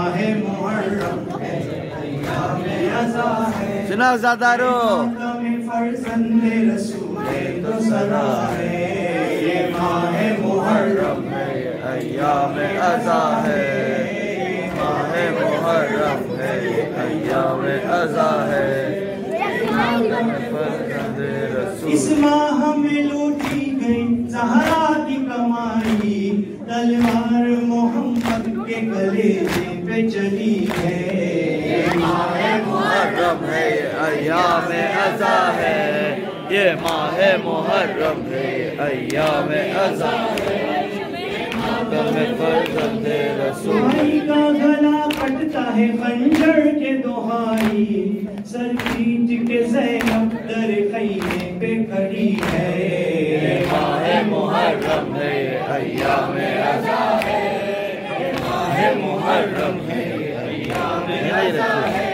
ماہ محرم ہے ایام ازا ہے سنا زادارو ماتم فرزند رسول دو سرا ہے یہ ماہ محرم ہے ایام ازا ہے ماہ محرم ہے ایام ازا ہے اس ماہ میں لوٹی گئی زہرا کی کمائی تلوار محمد کے کلیجے پہ چلی ہے یہ ماہ محرم ہے ایام ازا ہے یہ ماہ محرم ہے ایام ازا ہے ماتم فرزند رسول بھائی کا گلا کٹتا ہے خنجر کے دہائی سر پیٹ کے زینب در خیمے پہ کھڑی ہے یہ ماہ محرم ہے ایام ازا ہے یہ ماہ محرم ہے ایام ازا ہے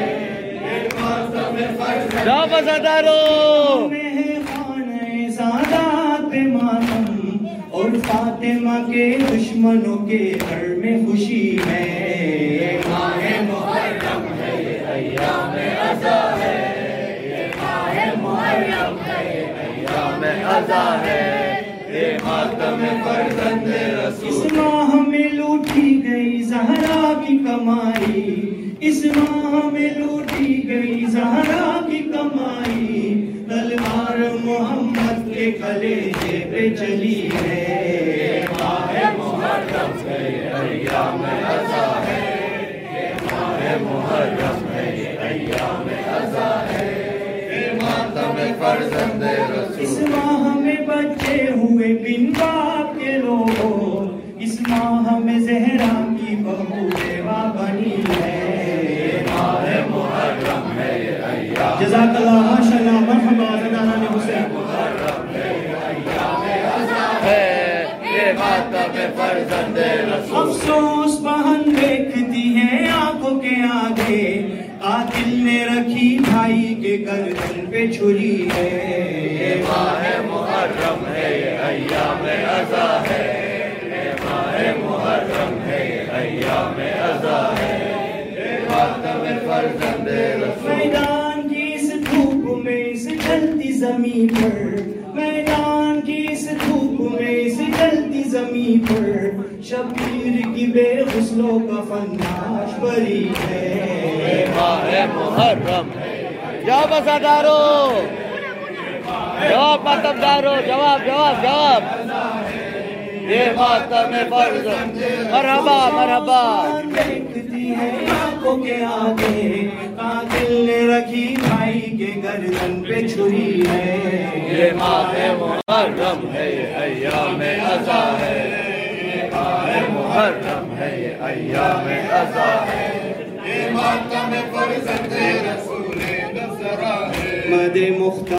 جاؤ بزادارو میں ہے خانہ سادات پہ ماتم اور فاطمہ کے دشمنوں کے گھر میں خوشی ہے یہ ماہ محرم ہے ایام ازا ہے یہ ماہ محرم ہے ایام ازا ہے یہ ماتم فرزند رسول اس ماہ میں لوٹی گئی زہرا کی کمائی اس ماہ میں لوٹی گئی زہرا کی کمائی تلوار محمد کے کلیجے پہ چلی ہے یہ ماہ محرم ہے ایام ازا ہے یہ ماہ محرم ہے ایام ازا ہے یہ ماتم فرزند اس رسول ماہ میں بچے ہوئے بن باپ کے لوگوں اس ماہ میں زہرا کی بہو بیوہ بنی ہے ماہ محرم ہے ایام جزاک اللہ ماشاء اللہ مرحبا زدانان حسین ہے یہ ماتم فرزند رسول افسوس بہن دیکھتی ہے آنکھوں کے آگے قاتل نے رکھی بھائی کے گردن پہ چھری ہے یہ ماہ محرم ہے ایام ازا ہے یہ ماہ محرم ہے ایام ازا ہے یہ ماتم فرزند رسول میدان کی اس دھوپ میں اس جلتی زمین پر میدان کی اس دھوپ میں اس جلتی زمین پر شبیر کی بے غسلوں کا فناش بری ہے یہ ماہ محرم ہے جواب بزادارو جواب ماتم دارو جواب جواب جواب یہ ماتم فرزند مرحبا مرحبا دیکھتی ہے آنکھوں کے آگے قاتل نے رکھی بھائی کے گردن پہ چھری ہے یہ ماہ محرم ہے ایام ازا ہے یہ ماہ محرم ہے ایام ازا ہے یہ ماتم فرزند رسول نصرہ ہے مد مختار